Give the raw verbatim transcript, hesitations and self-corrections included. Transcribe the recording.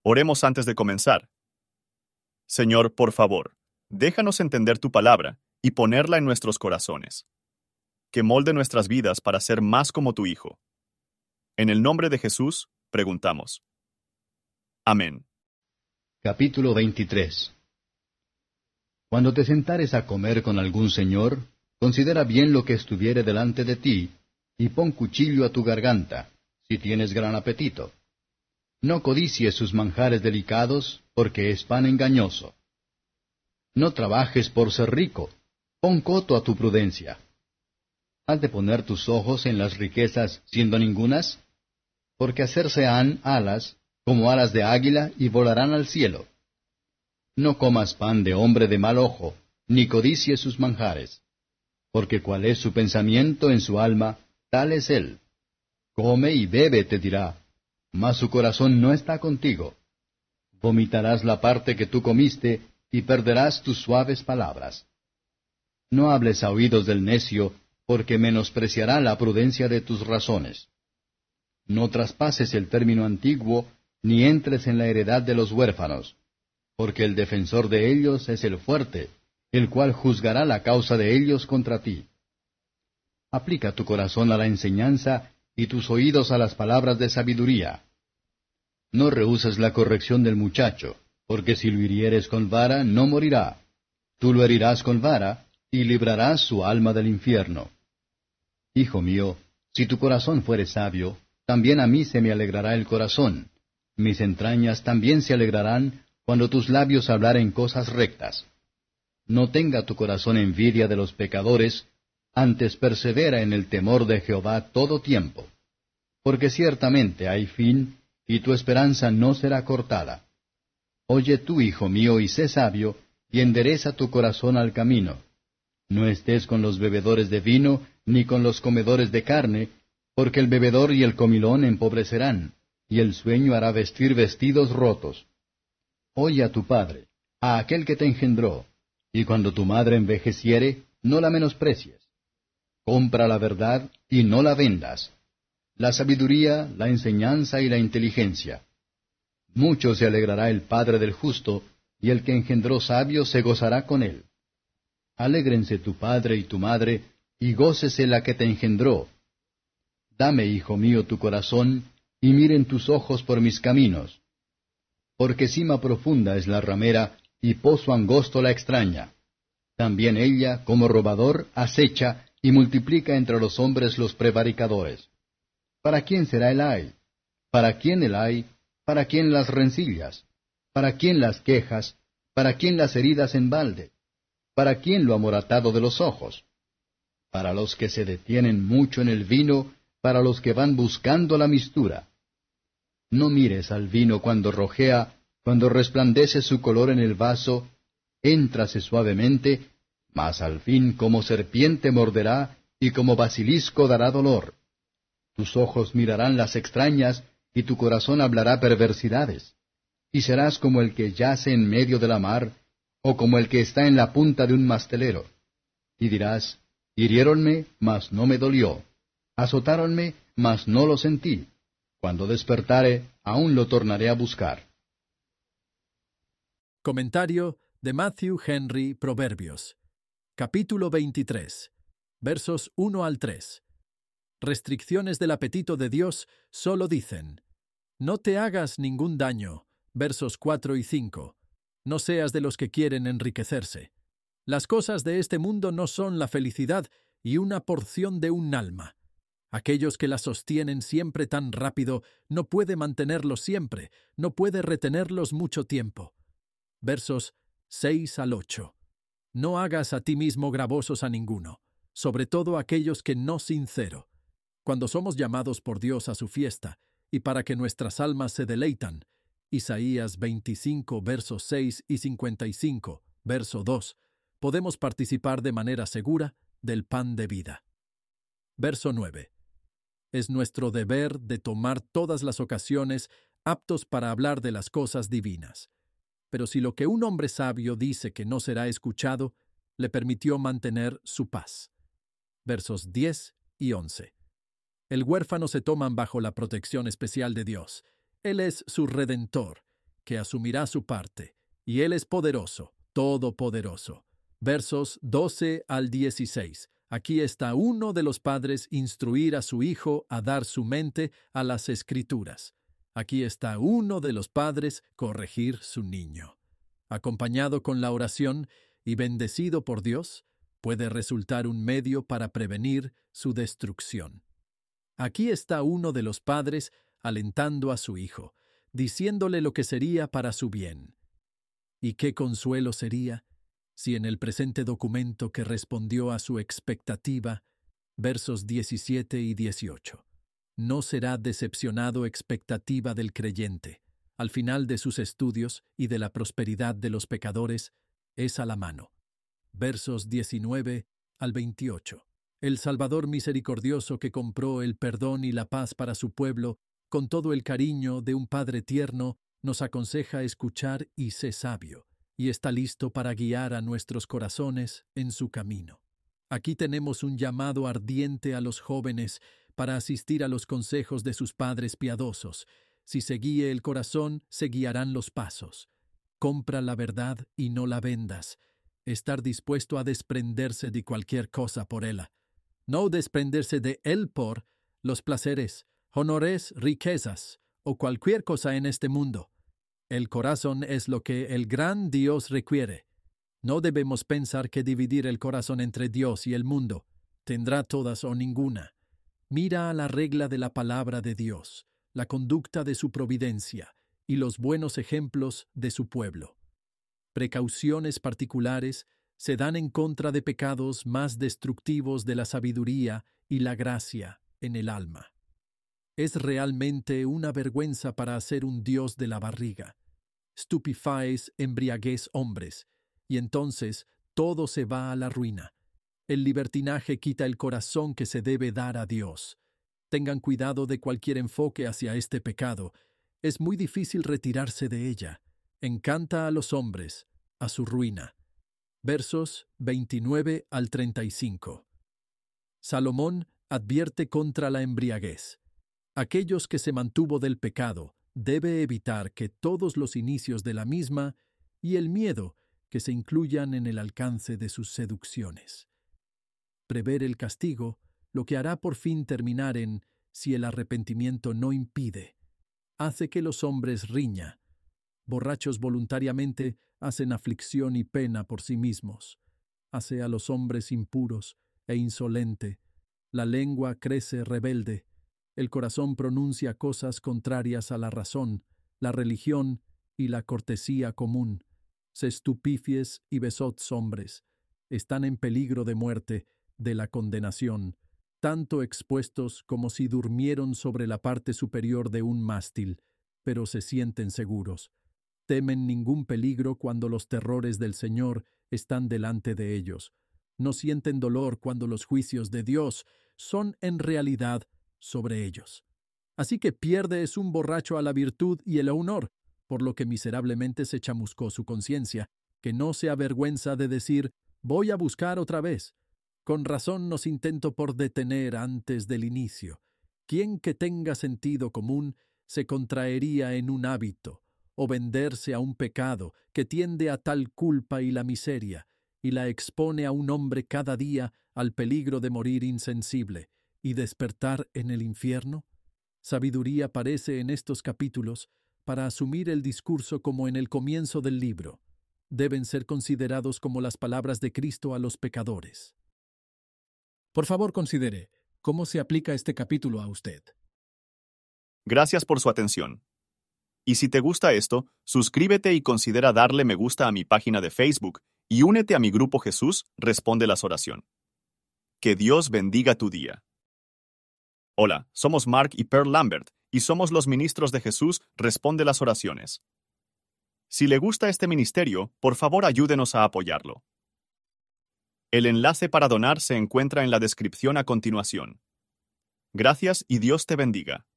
Oremos antes de comenzar. Señor, por favor, déjanos entender tu palabra y ponerla en nuestros corazones. Que molde nuestras vidas para ser más como tu Hijo. En el nombre de Jesús, preguntamos. Amén. Capítulo veintitrés. Cuando te sentares a comer con algún señor, considera bien lo que estuviere delante de ti, y pon cuchillo a tu garganta, si tienes gran apetito. No codicies sus manjares delicados, porque es pan engañoso. No trabajes por ser rico, pon coto a tu prudencia. ¿Has de poner tus ojos en las riquezas siendo ningunas? Porque hacerse han alas, como alas de águila, y volarán al cielo. No comas pan de hombre de mal ojo, ni codicies sus manjares. Porque cual es su pensamiento en su alma, tal es él. Come y bebe, te dirá, mas su corazón no está contigo. Vomitarás la parte que tú comiste, y perderás tus suaves palabras. No hables a oídos del necio, porque menospreciará la prudencia de tus razones. No traspases el término antiguo, ni entres en la heredad de los huérfanos, porque el defensor de ellos es el fuerte, el cual juzgará la causa de ellos contra ti. Aplica tu corazón a la enseñanza, y tus oídos a las palabras de sabiduría. No rehuses la corrección del muchacho, porque si lo hirieres con vara, no morirá. Tú lo herirás con vara, y librarás su alma del infierno. Hijo mío, si tu corazón fuere sabio, también a mí se me alegrará el corazón. Mis entrañas también se alegrarán, cuando tus labios hablaren cosas rectas. No tenga tu corazón envidia de los pecadores, antes persevera en el temor de Jehová todo tiempo. Porque ciertamente hay fin, y tu esperanza no será cortada. Oye tú, hijo mío, y sé sabio, y endereza tu corazón al camino. No estés con los bebedores de vino, ni con los comedores de carne, porque el bebedor y el comilón empobrecerán, y el sueño hará vestir vestidos rotos. Oye a tu padre, a aquel que te engendró, y cuando tu madre envejeciere, no la menosprecies. Compra la verdad, y no la vendas. La sabiduría, la enseñanza y la inteligencia. Mucho se alegrará el padre del justo, y el que engendró sabio se gozará con él. Alégrense tu padre y tu madre, y gócese la que te engendró. Dame, hijo mío, tu corazón, y miren tus ojos por mis caminos. Porque cima profunda es la ramera, y pozo angosto la extraña. También ella, como robador, acecha, y multiplica entre los hombres los prevaricadores. ¿Para quién será el ay? ¿Para quién el ay? ¿Para quién las rencillas? ¿Para quién las quejas? ¿Para quién las heridas en balde? ¿Para quién lo amoratado de los ojos? Para los que se detienen mucho en el vino, para los que van buscando la mistura. No mires al vino cuando rojea, cuando resplandece su color en el vaso, éntrase suavemente, mas al fin como serpiente morderá, y como basilisco dará dolor. Tus ojos mirarán las extrañas, y tu corazón hablará perversidades. Y serás como el que yace en medio de la mar, o como el que está en la punta de un mastelero. Y dirás, hiriéronme, mas no me dolió. Azotáronme, mas no lo sentí. Cuando despertare, aún lo tornaré a buscar. Comentario de Matthew Henry Proverbios. Capítulo veintitrés. Versos uno al tres. Restricciones del apetito de Dios solo dicen: no te hagas ningún daño. Versos cuatro y cinco. No seas de los que quieren enriquecerse. Las cosas de este mundo no son la felicidad y una porción de un alma. Aquellos que la sostienen siempre tan rápido no puede mantenerlos siempre, no puede retenerlos mucho tiempo. Versos seis al ocho. No hagas a ti mismo gravosos a ninguno, sobre todo aquellos que no sincero. Cuando somos llamados por Dios a su fiesta, y para que nuestras almas se deleitan, Isaías veinticinco, versos seis y cincuenta y cinco, verso dos, podemos participar de manera segura del pan de vida. Verso nueve. Es nuestro deber de tomar todas las ocasiones aptos para hablar de las cosas divinas. Pero si lo que un hombre sabio dice que no será escuchado, le permitió mantener su paz. Versos diez y once. El huérfano se toman bajo la protección especial de Dios. Él es su redentor. que asumirá su parte, y Él es poderoso, todopoderoso. Versos doce al dieciséis. Aquí está uno de los padres instruir a su hijo a dar su mente a las Escrituras. Aquí está uno de los padres corregir su niño. Acompañado con la oración y bendecido por Dios, puede resultar un medio para prevenir su destrucción. Aquí está uno de los padres alentando a su hijo, diciéndole lo que sería para su bien. ¿Y qué consuelo sería si en el presente documento que respondió a su expectativa, versos diecisiete y dieciocho, no será decepcionado expectativa del creyente, al final de sus estudios y de la prosperidad de los pecadores, es a la mano? Versos diecinueve al veintiocho. El Salvador misericordioso que compró el perdón y la paz para su pueblo, con todo el cariño de un Padre tierno, nos aconseja escuchar y sé sabio, y está listo para guiar a nuestros corazones en su camino. Aquí tenemos un llamado ardiente a los jóvenes para asistir a los consejos de sus padres piadosos. Si se guíe el corazón, se guiarán los pasos. Compra la verdad y no la vendas. Estar dispuesto a desprenderse de cualquier cosa por ella. No desprenderse de él por los placeres, honores, riquezas o cualquier cosa en este mundo. El corazón es lo que el gran Dios requiere. No debemos pensar que dividir el corazón entre Dios y el mundo tendrá todas o ninguna. Mira a la regla de la palabra de Dios, la conducta de su providencia y los buenos ejemplos de su pueblo. Precauciones particulares se dan en contra de pecados más destructivos de la sabiduría y la gracia en el alma. Es realmente una vergüenza para hacer un Dios de la barriga. Stupefáis, embriaguez hombres, y entonces todo se va a la ruina. El libertinaje quita el corazón que se debe dar a Dios. Tengan cuidado de cualquier enfoque hacia este pecado. Es muy difícil retirarse de ella. Encanta a los hombres, a su ruina. Versos veintinueve al treinta y cinco. Salomón advierte contra la embriaguez. Aquellos que se mantuvo del pecado debe evitar que todos los inicios de la misma y el miedo que se incluyan en el alcance de sus seducciones. Prever el castigo, lo que hará por fin terminar en, si el arrepentimiento no impide, hace que los hombres riña. Borrachos voluntariamente hacen aflicción y pena por sí mismos. Hace a los hombres impuros e insolente. La lengua crece rebelde. El corazón pronuncia cosas contrarias a la razón, la religión y la cortesía común. Se estupifies y besots hombres. Están en peligro de muerte, de la condenación, tanto expuestos como si durmieron sobre la parte superior de un mástil, pero se sienten seguros. Temen ningún peligro cuando los terrores del Señor están delante de ellos. No sienten dolor cuando los juicios de Dios son en realidad sobre ellos. Así que pierde es un borracho a la virtud y el honor, por lo que miserablemente se chamuscó su conciencia, que no se avergüenza de decir, voy a buscar otra vez. Con razón nos intento por detener antes del inicio. Quien que tenga sentido común se contraería en un hábito, o venderse a un pecado que tiende a tal culpa y la miseria, y la expone a un hombre cada día al peligro de morir insensible y despertar en el infierno. Sabiduría aparece en estos capítulos para asumir el discurso como en el comienzo del libro. Deben ser considerados como las palabras de Cristo a los pecadores. Por favor, considere cómo se aplica este capítulo a usted. Gracias por su atención. Y si te gusta esto, suscríbete y considera darle me gusta a mi página de Facebook y únete a mi grupo Jesús Responde las Oración. Que Dios bendiga tu día. Hola, somos Mark y Pearl Lambert y somos los ministros de Jesús Responde las Oraciones. Si le gusta este ministerio, por favor ayúdenos a apoyarlo. El enlace para donar se encuentra en la descripción a continuación. Gracias y Dios te bendiga.